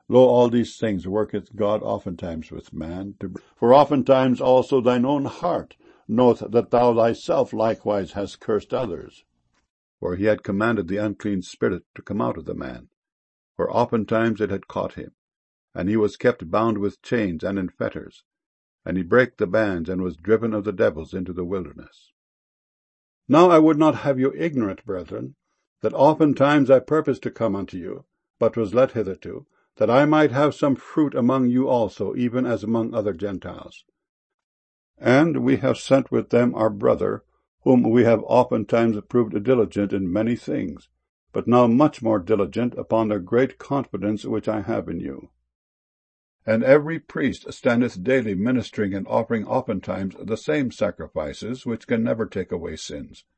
Lo, all these things worketh God oftentimes with man. For oftentimes also thine own heart knoweth that thou thyself likewise hast cursed others. For he had commanded the unclean spirit to come out of the man. For oftentimes it had caught him, and he was kept bound with chains and in fetters. And he brake the bands, and was driven of the devils into the wilderness. Now I would not have you ignorant, brethren, that oftentimes I purposed to come unto you, but was let hitherto, that I might have some fruit among you also, even as among other Gentiles. And we have sent with them our brother, whom we have oftentimes proved diligent in many things, but now much more diligent upon the great confidence which I have in you. And every priest standeth daily ministering and offering oftentimes the same sacrifices, which can never take away sins.